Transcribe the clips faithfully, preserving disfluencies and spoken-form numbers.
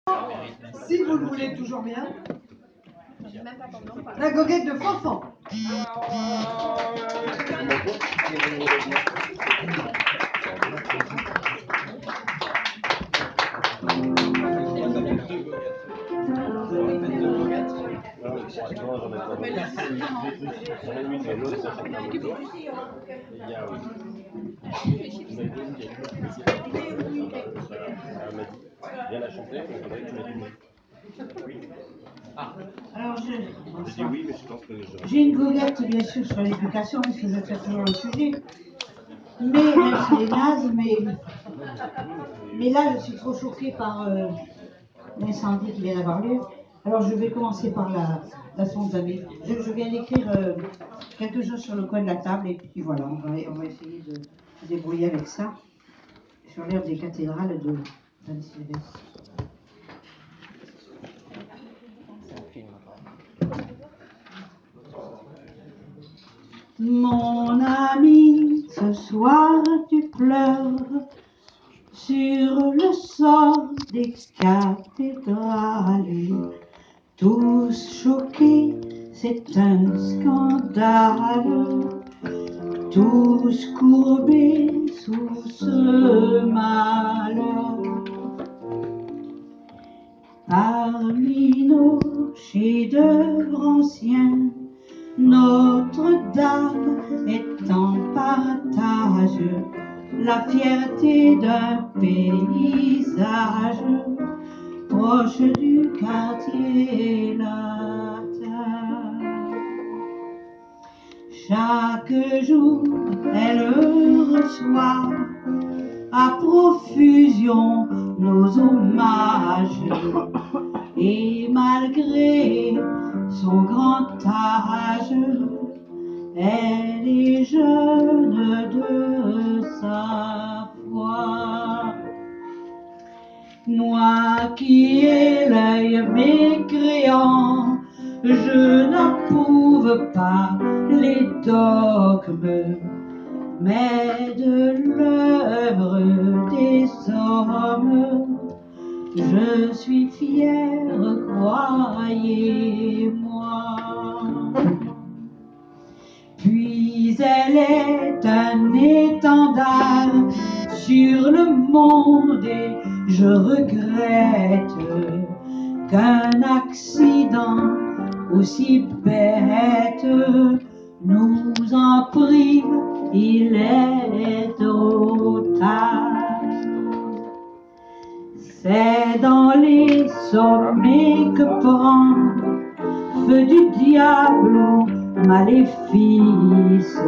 Si vous le voulez toujours bien. La goguette de Fanfan. Alors, j'ai une goguette, bien sûr, sur l'éducation, parce que je fais toujours le sujet. Mais, même si elle est naze, mais, mais là, je suis trop choquée par euh, l'incendie qui vient d'avoir lieu. Alors, je vais commencer par la, la spontanée. Je, je viens d'écrire euh, quelque chose sur le coin de la table, et puis voilà, on va, on va essayer de se débrouiller avec ça, sur l'air des cathédrales de Saint-Sylvestre. Mon ami, ce soir tu pleures sur le sort des cathédrales. Tous choqués, c'est un scandale. Tous courbés sous ce malheur. Parmi nos chefs-d'œuvre anciens, Notre-Dame est en partage, la fierté d'un paysage proche du quartier latin. Chaque jour, elle reçoit à profusion nos hommages, et malgré son grand âge, elle est jeune de sa foi. Moi qui ai l'œil mécréant, je n'approuve pas les dogmes, mais de l'œuvre des hommes, je suis fière, croyez-moi. Puis elle est un étendard sur le monde, et je regrette qu'un accident aussi bête nous en prive, il est trop tard. C'est dans les sommets que prend feu du diable ou maléfice,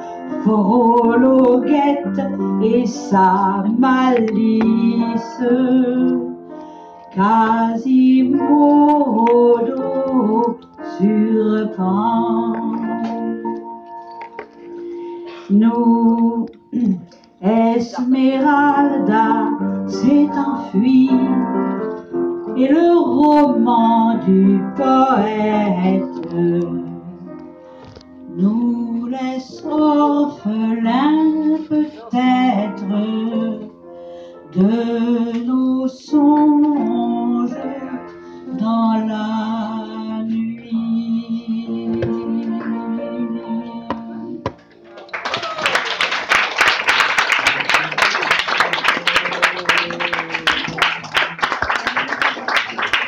Frologuette et sa malice. Quasimodo surprend. Nous, Esmeralda s'est enfuie, et le roman du poète nous laisse orphelins peut-être de